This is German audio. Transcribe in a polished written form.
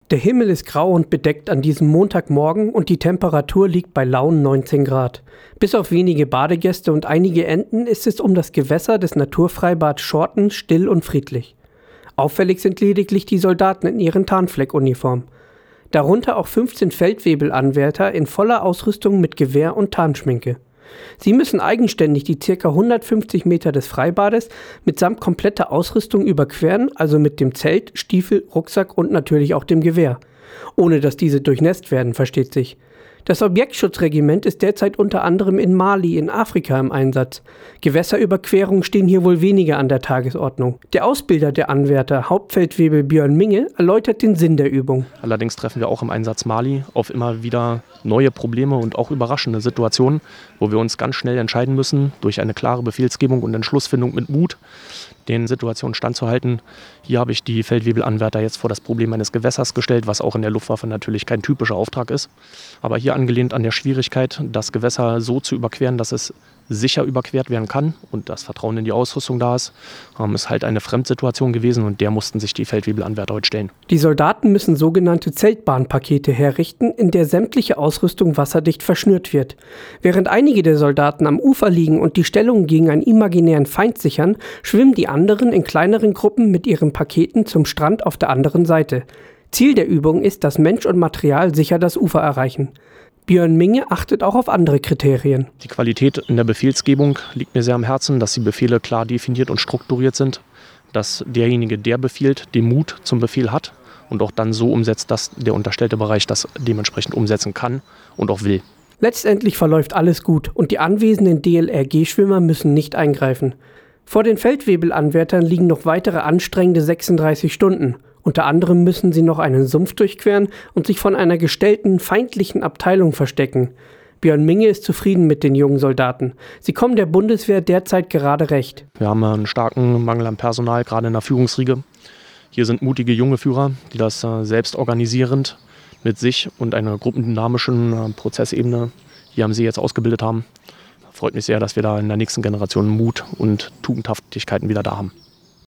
Der Himmel ist grau und bedeckt an diesem Montagmorgen und die Temperatur liegt bei lauen 19 Grad. Bis auf wenige Badegäste und einige Enten ist es um das Gewässer des Naturfreibads Schorten still und friedlich. Auffällig sind lediglich die Soldaten in ihren Tarnfleckuniformen. Darunter auch 15 Feldwebelanwärter in voller Ausrüstung mit Gewehr und Tarnschminke. Sie müssen eigenständig die ca. 150 Meter des Freibades mitsamt kompletter Ausrüstung überqueren, also mit dem Zelt, Stiefel, Rucksack und natürlich auch dem Gewehr. Ohne dass diese durchnässt werden, versteht sich. Das Objektschutzregiment ist derzeit unter anderem in Mali in Afrika im Einsatz. Gewässerüberquerungen stehen hier wohl weniger an der Tagesordnung. Der Ausbilder der Anwärter, Hauptfeldwebel Björn Minge, erläutert den Sinn der Übung. Allerdings treffen wir auch im Einsatz Mali auf immer wieder neue Probleme und auch überraschende Situationen, wo wir uns ganz schnell entscheiden müssen, durch eine klare Befehlsgebung und Entschlussfindung mit Mut, den Situationen standzuhalten. Hier habe ich die Feldwebelanwärter jetzt vor das Problem eines Gewässers gestellt, was auch in der Luftwaffe natürlich kein typischer Auftrag ist. Aber hier angelehnt an der Schwierigkeit, das Gewässer so zu überqueren, dass es sicher überquert werden kann und das Vertrauen in die Ausrüstung da ist, ist halt eine Fremdsituation gewesen und der mussten sich die Feldwebelanwärter heute stellen. Die Soldaten müssen sogenannte Zeltbahnpakete herrichten, in der sämtliche Ausrüstung wasserdicht verschnürt wird. Während einige der Soldaten am Ufer liegen und die Stellung gegen einen imaginären Feind sichern, schwimmen die anderen in kleineren Gruppen mit ihren Paketen zum Strand auf der anderen Seite. Ziel der Übung ist, dass Mensch und Material sicher das Ufer erreichen. Björn Minge achtet auch auf andere Kriterien. Die Qualität in der Befehlsgebung liegt mir sehr am Herzen, dass die Befehle klar definiert und strukturiert sind, dass derjenige, der befiehlt, den Mut zum Befehl hat und auch dann so umsetzt, dass der unterstellte Bereich das dementsprechend umsetzen kann und auch will. Letztendlich verläuft alles gut und die anwesenden DLRG-Schwimmer müssen nicht eingreifen. Vor den Feldwebelanwärtern liegen noch weitere anstrengende 36 Stunden. Unter anderem müssen sie noch einen Sumpf durchqueren und sich von einer gestellten feindlichen Abteilung verstecken. Björn Minge ist zufrieden mit den jungen Soldaten. Sie kommen der Bundeswehr derzeit gerade recht. Wir haben einen starken Mangel an Personal, gerade in der Führungsriege. Hier sind mutige junge Führer, die das selbst organisierend mit sich und einer gruppendynamischen Prozessebene hier am See jetzt ausgebildet haben. Freut mich sehr, dass wir da in der nächsten Generation Mut und Tugendhaftigkeiten wieder da haben.